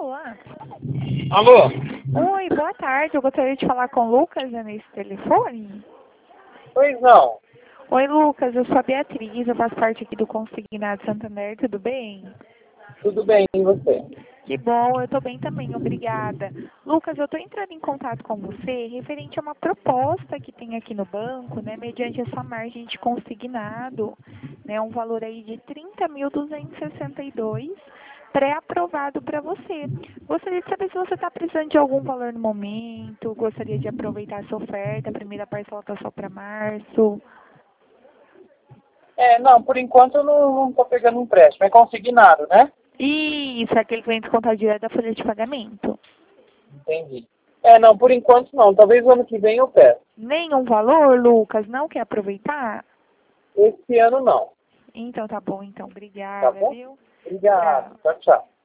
celular. Alô? Oi, boa tarde. Eu gostaria de falar com o Lucas nesse telefone. Pois não. Oi, Lucas. Eu sou a Beatriz. Eu faço parte aqui do Consignado Santander. Tudo bem? Tudo bem, e você? Que bom. Eu estou bem também. Obrigada. Lucas, eu estou entrando em contato com você referente a uma proposta que tem aqui no banco, né? Mediante essa margem de consignado, né? Um valor aí de 30.262 pré-aprovado para você. Gostaria de saber se você está precisando de algum valor no momento, gostaria de aproveitar essa oferta, a primeira parcela está só para março. Não, por enquanto eu não tô pegando empréstimo. É consignado, né? Isso, aquele que vem descontar direto da folha de pagamento. Entendi. Não, por enquanto não. Talvez o ano que vem eu peço. Nenhum valor, Lucas? Não quer aproveitar? Esse ano não. Então tá bom, então. Tá Obrigada, bom? viu? Obrigado. Tchau. Tchau, tchau.